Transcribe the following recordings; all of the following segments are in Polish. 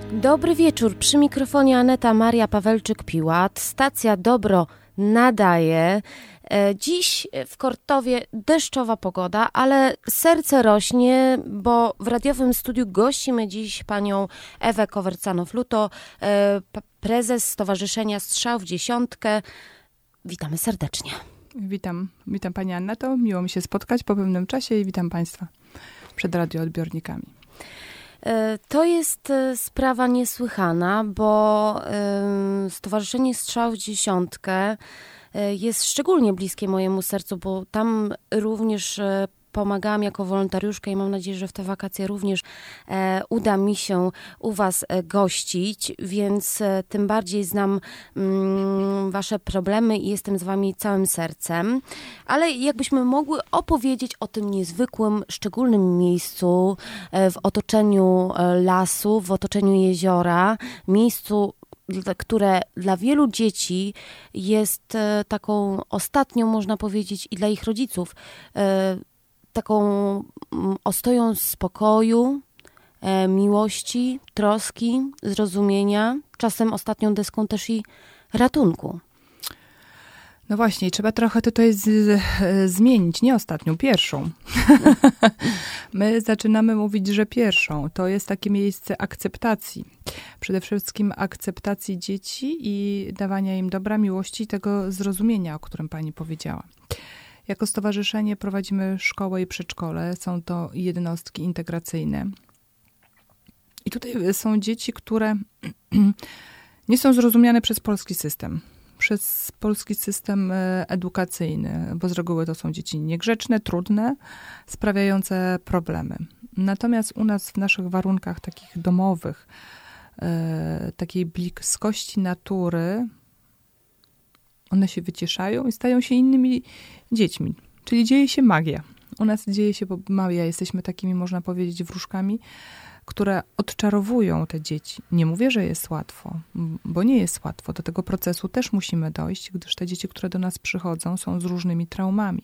Dobry wieczór, przy mikrofonie Aneta Maria Pawelczyk-Piłat, stacja Dobro nadaje. Dziś w Kortowie deszczowa pogoda, ale serce rośnie, bo w radiowym studiu gościmy dziś panią Ewę Kowercanow-Luto, prezes Stowarzyszenia Strzał w Dziesiątkę. Witamy serdecznie. Witam pani Anneto, miło mi się spotkać po pewnym czasie i witam państwa przed radioodbiornikami. To jest sprawa niesłychana, bo Stowarzyszenie Strzał w Dziesiątkę jest szczególnie bliskie mojemu sercu, bo tam również pomagałam jako wolontariuszka i mam nadzieję, że w te wakacje również uda mi się u was gościć, więc tym bardziej znam wasze problemy i jestem z wami całym sercem. Ale jakbyśmy mogły opowiedzieć o tym niezwykłym, szczególnym miejscu w otoczeniu lasu, w otoczeniu jeziora, miejscu, które dla wielu dzieci jest taką ostatnią, można powiedzieć, i dla ich rodziców, taką ostoją spokoju, miłości, troski, zrozumienia, czasem ostatnią deską też i ratunku. No właśnie, trzeba trochę tutaj zmienić, nie ostatnią, pierwszą. My zaczynamy mówić, że pierwszą. To jest takie miejsce akceptacji. Przede wszystkim akceptacji dzieci i dawania im dobra, miłości i tego zrozumienia, o którym pani powiedziała. Jako stowarzyszenie prowadzimy szkołę i przedszkole. Są to jednostki integracyjne. I tutaj są dzieci, które nie są zrozumiane przez polski system. Przez polski system edukacyjny, bo z reguły to są dzieci niegrzeczne, trudne, sprawiające problemy. Natomiast u nas w naszych warunkach takich domowych, takiej bliskości natury, one się wycieszają i stają się innymi dziećmi. Czyli dzieje się magia. U nas dzieje się magia. Jesteśmy takimi, można powiedzieć, wróżkami, które odczarowują te dzieci. Nie mówię, że jest łatwo, bo nie jest łatwo. Do tego procesu też musimy dojść, gdyż te dzieci, które do nas przychodzą, są z różnymi traumami.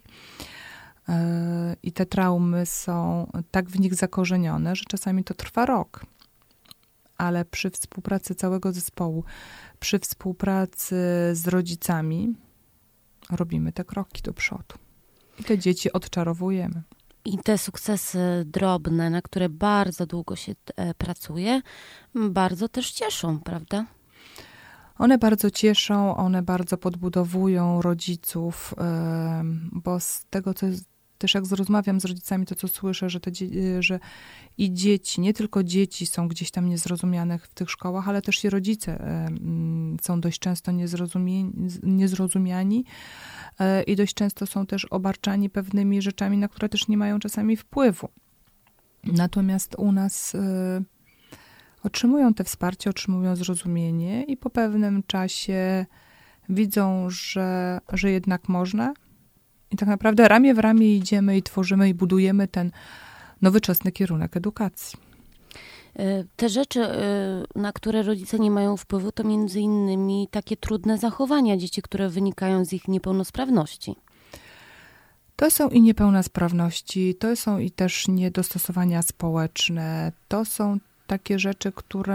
I te traumy są tak w nich zakorzenione, że czasami to trwa rok. Ale przy współpracy całego zespołu, przy współpracy z rodzicami robimy te kroki do przodu. I te dzieci odczarowujemy. I te sukcesy drobne, na które bardzo długo się pracuje, bardzo też cieszą, prawda? One bardzo cieszą, one bardzo podbudowują rodziców, bo z tego, co też jak rozmawiam z rodzicami, to co słyszę, że i dzieci, nie tylko dzieci są gdzieś tam niezrozumiane w tych szkołach, ale też i rodzice są dość często niezrozumiani i dość często są też obarczani pewnymi rzeczami, na które też nie mają czasami wpływu. Natomiast u nas otrzymują te wsparcie, otrzymują zrozumienie i po pewnym czasie widzą, że jednak można. I tak naprawdę ramię w ramię idziemy i tworzymy i budujemy ten nowoczesny kierunek edukacji. Te rzeczy, na które rodzice nie mają wpływu, to między innymi takie trudne zachowania dzieci, które wynikają z ich niepełnosprawności. To są i niepełnosprawności, to są i też niedostosowania społeczne, to są takie rzeczy,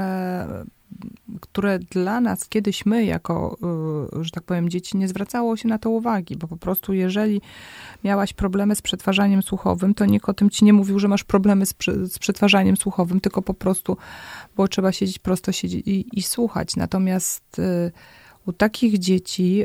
które dla nas kiedyś my jako, że tak powiem, dzieci nie zwracało się na to uwagi, bo po prostu jeżeli miałaś problemy z przetwarzaniem słuchowym, to nikt o tym ci nie mówił, że masz problemy z przetwarzaniem słuchowym, tylko po prostu było trzeba siedzieć prosto siedzieć i słuchać. Natomiast u takich dzieci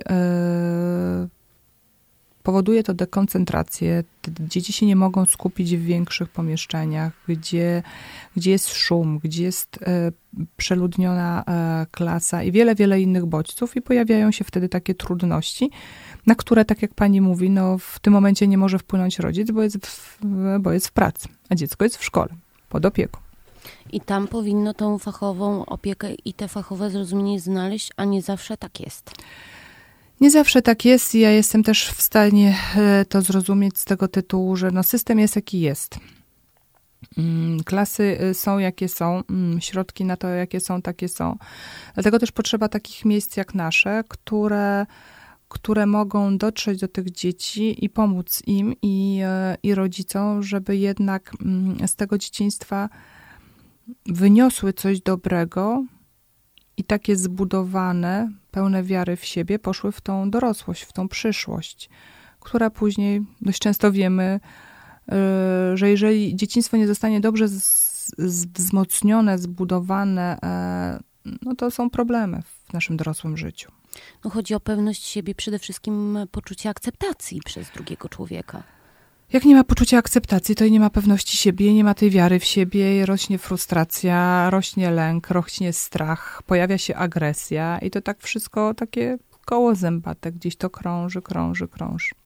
powoduje to dekoncentrację. Dzieci się nie mogą skupić w większych pomieszczeniach, gdzie jest szum, gdzie jest przeludniona klasa i wiele, wiele innych bodźców i pojawiają się wtedy takie trudności, na które, tak jak pani mówi, no w tym momencie nie może wpłynąć rodzic, bo jest w pracy, a dziecko jest w szkole, pod opieką. I tam powinno tą fachową opiekę i te fachowe zrozumienie znaleźć, a nie zawsze tak jest. Nie zawsze tak jest i ja jestem też w stanie to zrozumieć z tego tytułu, że no system jest jaki jest. Klasy są jakie są, środki na to jakie są, takie są. Dlatego też potrzeba takich miejsc jak nasze, które mogą dotrzeć do tych dzieci i pomóc im i rodzicom, żeby jednak z tego dzieciństwa wyniosły coś dobrego i takie zbudowane, pełne wiary w siebie, poszły w tą dorosłość, w tą przyszłość, która później, dość często wiemy, że jeżeli dzieciństwo nie zostanie dobrze wzmocnione, zbudowane, no to są problemy w naszym dorosłym życiu. No chodzi o pewność siebie, przede wszystkim poczucie akceptacji przez drugiego człowieka. Jak nie ma poczucia akceptacji, to i nie ma pewności siebie, nie ma tej wiary w siebie, rośnie frustracja, rośnie lęk, rośnie strach, pojawia się agresja i to tak wszystko takie koło zębate, gdzieś to krąży.